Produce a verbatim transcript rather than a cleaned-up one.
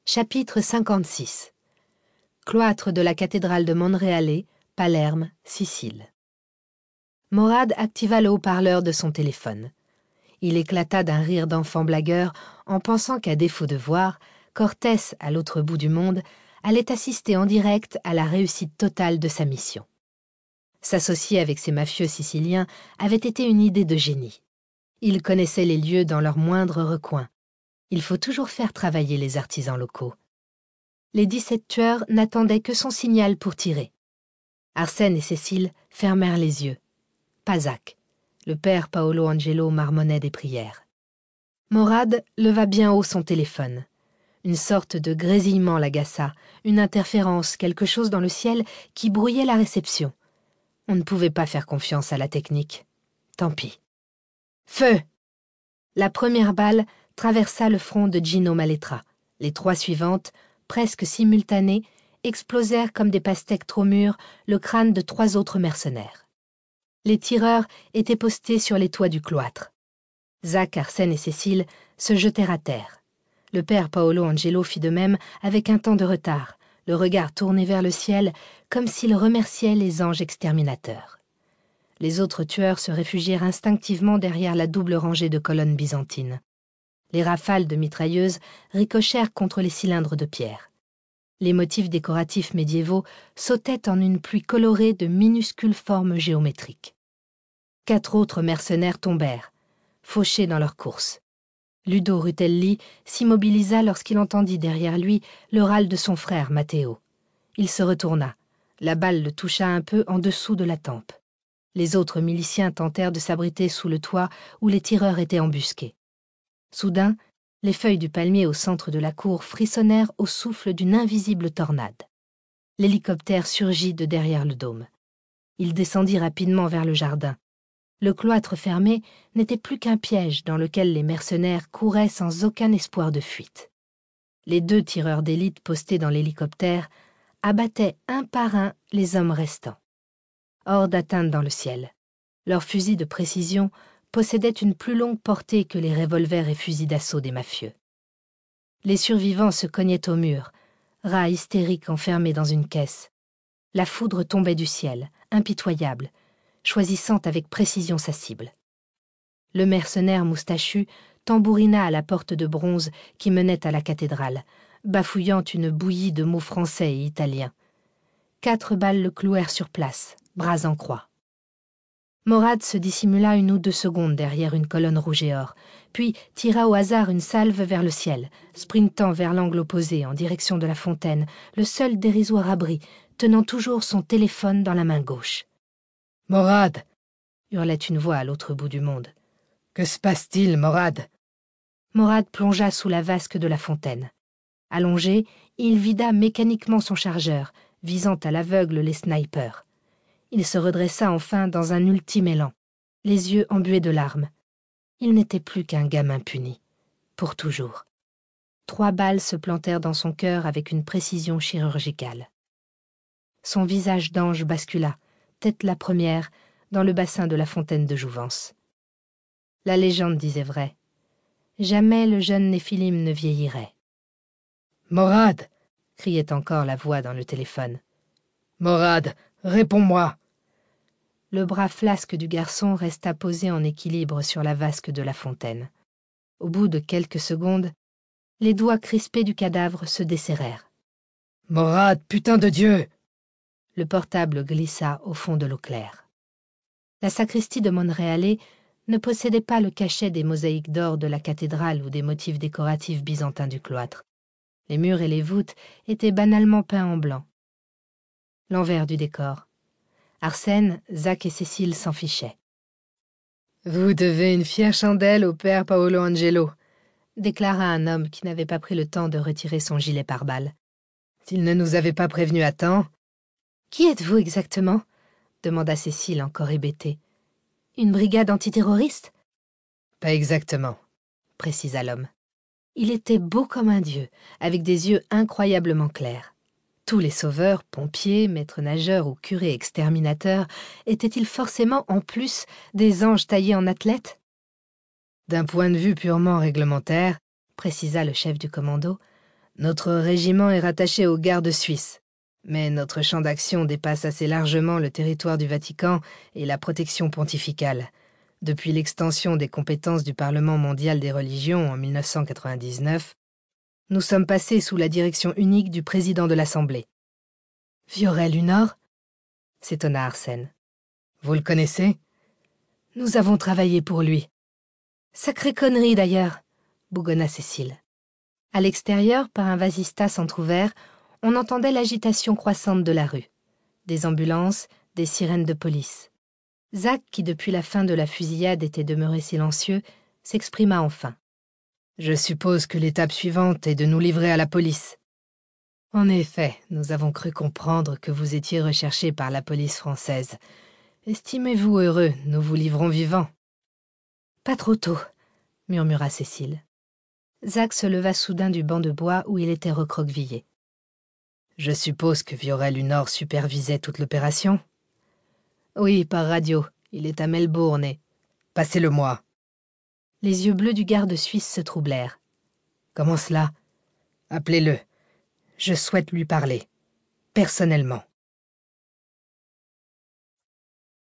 Chapitre cinquante-six. Cloître de la cathédrale de Monreale, Palerme, Sicile. Morad activa le haut-parleur de son téléphone. Il éclata d'un rire d'enfant blagueur en pensant qu'à défaut de voir, Cortés, à l'autre bout du monde, allait assister en direct à la réussite totale de sa mission. S'associer avec ces mafieux siciliens avait été une idée de génie. Ils connaissaient les lieux dans leurs moindres recoins. Il faut toujours faire travailler les artisans locaux. Les dix-sept tueurs n'attendaient que son signal pour tirer. Arsène et Cécile fermèrent les yeux. Pas Zach. Le père Paolo Angelo marmonnait des prières. Morad leva bien haut son téléphone. Une sorte de grésillement l'agaça, une interférence, quelque chose dans le ciel qui brouillait la réception. On ne pouvait pas faire confiance à la technique. Tant pis. Feu! La première balle traversa le front de Gino Maletra. Les trois suivantes, presque simultanées, explosèrent comme des pastèques trop mûres le crâne de trois autres mercenaires. Les tireurs étaient postés sur les toits du cloître. Zach, Arsène et Cécile se jetèrent à terre. Le père Paolo Angelo fit de même avec un temps de retard, le regard tourné vers le ciel comme s'il remerciait les anges exterminateurs. Les autres tueurs se réfugièrent instinctivement derrière la double rangée de colonnes byzantines. Les rafales de mitrailleuses ricochèrent contre les cylindres de pierre. Les motifs décoratifs médiévaux sautaient en une pluie colorée de minuscules formes géométriques. Quatre autres mercenaires tombèrent, fauchés dans leur course. Ludo Rutelli s'immobilisa lorsqu'il entendit derrière lui le râle de son frère Matteo. Il se retourna. La balle le toucha un peu en dessous de la tempe. Les autres miliciens tentèrent de s'abriter sous le toit où les tireurs étaient embusqués. Soudain, les feuilles du palmier au centre de la cour frissonnèrent au souffle d'une invisible tornade. L'hélicoptère surgit de derrière le dôme. Il descendit rapidement vers le jardin. Le cloître fermé n'était plus qu'un piège dans lequel les mercenaires couraient sans aucun espoir de fuite. Les deux tireurs d'élite postés dans l'hélicoptère abattaient un par un les hommes restants. Hors d'atteinte dans le ciel, leurs fusils de précision possédaient une plus longue portée que les revolvers et fusils d'assaut des mafieux. Les survivants se cognaient au mur, rats hystériques enfermés dans une caisse. La foudre tombait du ciel, impitoyable, choisissant avec précision sa cible. Le mercenaire moustachu tambourina à la porte de bronze qui menait à la cathédrale, bafouillant une bouillie de mots français et italiens. Quatre balles le clouèrent sur place, bras en croix. Morad se dissimula une ou deux secondes derrière une colonne rouge et or, puis tira au hasard une salve vers le ciel, sprintant vers l'angle opposé en direction de la fontaine, le seul dérisoire abri, tenant toujours son téléphone dans la main gauche. « Morad !» hurlait une voix à l'autre bout du monde. « Que se passe-t-il, Morad ?» Morad plongea sous la vasque de la fontaine. Allongé, il vida mécaniquement son chargeur, visant à l'aveugle les snipers. Il se redressa enfin dans un ultime élan, les yeux embués de larmes. Il n'était plus qu'un gamin puni, pour toujours. Trois balles se plantèrent dans son cœur avec une précision chirurgicale. Son visage d'ange bascula, tête la première, dans le bassin de la fontaine de jouvence. La légende disait vrai. Jamais le jeune Néphilim ne vieillirait. « Morad !» criait encore la voix dans le téléphone. « Morad, réponds-moi !» Le bras flasque du garçon resta posé en équilibre sur la vasque de la fontaine. Au bout de quelques secondes, les doigts crispés du cadavre se desserrèrent. « Morad, putain de Dieu !» Le portable glissa au fond de l'eau claire. La sacristie de Monreale ne possédait pas le cachet des mosaïques d'or de la cathédrale ou des motifs décoratifs byzantins du cloître. Les murs et les voûtes étaient banalement peints en blanc. L'envers du décor. Arsène, Zach et Cécile s'en fichaient. « Vous devez une fière chandelle au père Paolo Angelo », déclara un homme qui n'avait pas pris le temps de retirer son gilet pare-balles. « S'il ne nous avait pas prévenus à temps... » « Qui êtes-vous exactement ?» demanda Cécile encore hébétée. « Une brigade antiterroriste ?»« Pas exactement, » précisa l'homme. Il était beau comme un dieu, avec des yeux incroyablement clairs. Tous les sauveurs, pompiers, maîtres nageurs ou curés exterminateurs, étaient-ils forcément en plus des anges taillés en athlètes ? D'un point de vue purement réglementaire, précisa le chef du commando, Notre régiment est rattaché aux gardes suisses, mais notre champ d'action dépasse assez largement le territoire du Vatican et la protection pontificale. Depuis l'extension des compétences du Parlement mondial des religions en mille neuf cent quatre-vingt-dix-neuf, nous sommes passés sous la direction unique du président de l'Assemblée. « Viorel Hunor ?» s'étonna Arsène. « Vous le connaissez ?»« Nous avons travaillé pour lui. »« Sacrée connerie d'ailleurs !» bougonna Cécile. À l'extérieur, par un vasistas entrouvert, on entendait l'agitation croissante de la rue. Des ambulances, des sirènes de police. Zach, qui depuis la fin de la fusillade était demeuré silencieux, s'exprima enfin. « Je suppose que l'étape suivante est de nous livrer à la police. »« En effet, nous avons cru comprendre que vous étiez recherché par la police française. Estimez-vous heureux, nous vous livrons vivants. »« Pas trop tôt, » murmura Cécile. Zach se leva soudain du banc de bois où il était recroquevillé. « Je suppose que Viorel Hunor supervisait toute l'opération ?»« Oui, par radio. Il est à Melbourne et... »« Passez-le-moi. » Les yeux bleus du garde suisse se troublèrent. « Comment cela ? Appelez-le. Je souhaite lui parler. Personnellement. »